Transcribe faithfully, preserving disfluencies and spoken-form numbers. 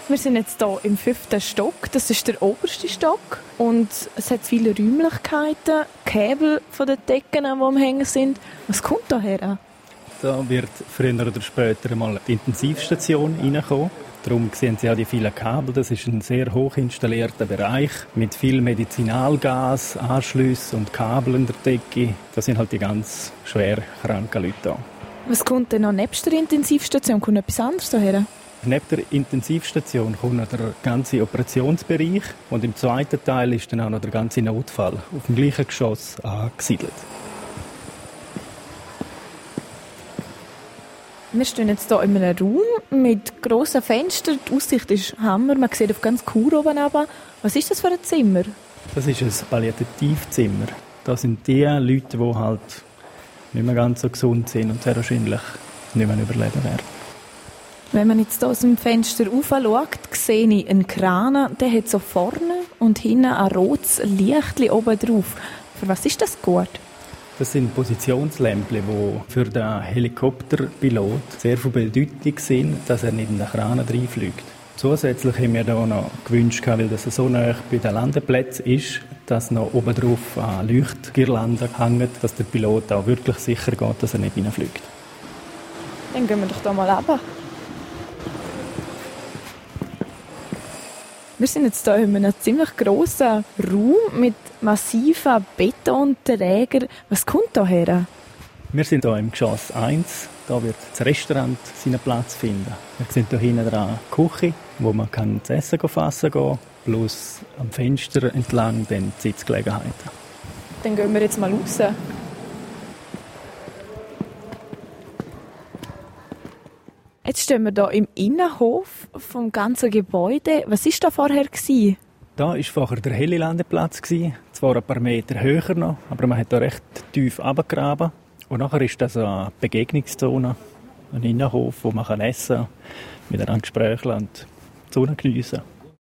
Wir sind jetzt hier im fünften Stock. Das ist der oberste Stock. Und es hat viele Räumlichkeiten, Kabel von den Decken, die am Hängen sind. Was kommt da her? Da wird früher oder später mal die Intensivstation reinkommen. Darum sehen Sie auch die vielen Kabel. Das ist ein sehr hoch installierter Bereich mit viel Medizinalgas, Anschlüssen und Kabel in der Decke. Das sind halt die ganz schwer kranken Leute da. Was kommt denn noch nebst der Intensivstation? Kommt etwas anderes daher? Neben der Intensivstation kommt noch der ganze Operationsbereich und im zweiten Teil ist dann auch noch der ganze Notfall auf dem gleichen Geschoss angesiedelt. Wir stehen jetzt hier in einem Raum mit grossen Fenstern. Die Aussicht ist Hammer, man sieht auf ganz Chur oben runter. Was ist das für ein Zimmer? Das ist ein Palliativzimmer. Das sind die Leute, die halt nicht mehr ganz so gesund sind und sehr wahrscheinlich nicht mehr überleben werden. Wenn man jetzt hier aus dem Fenster raufschaut, sehe ich einen Kran, der hat so vorne und hinten ein rotes Lichtchen oben drauf. Für was ist das gut? Das sind Positionslämpchen, die für den Helikopterpilot sehr von Bedeutung sind, dass er nicht in den Kran reinfliegt. Zusätzlich haben wir hier noch gewünscht, weil das so nah bei den Landeplätzen ist, dass noch oben drauf eine Leuchtgirlande hängt, dass der Pilot auch wirklich sicher geht, dass er nicht reinfliegt. Dann gehen wir doch da mal runter. Wir sind jetzt hier in einem ziemlich grossen Raum mit massiven Betonträgern. Was kommt da her? Wir sind hier im Geschoss eins. Da wird das Restaurant seinen Platz finden. Wir sind hier hinten dran die Küche, wo man kann das Essen fassen kann, plus am Fenster entlang dann die Sitzgelegenheiten. Dann gehen wir jetzt mal raus. Jetzt stehen wir hier im Innenhof vom ganzen Gebäude. Was war da vorher? Da war vorher der Heli-Landeplatz, zwar ein paar Meter höher noch, aber man hat hier recht tief runtergegraben. Und nachher ist das eine Begegnungszone, ein Innenhof, wo man essen kann, miteinander sprechen und die Sonne geniessen.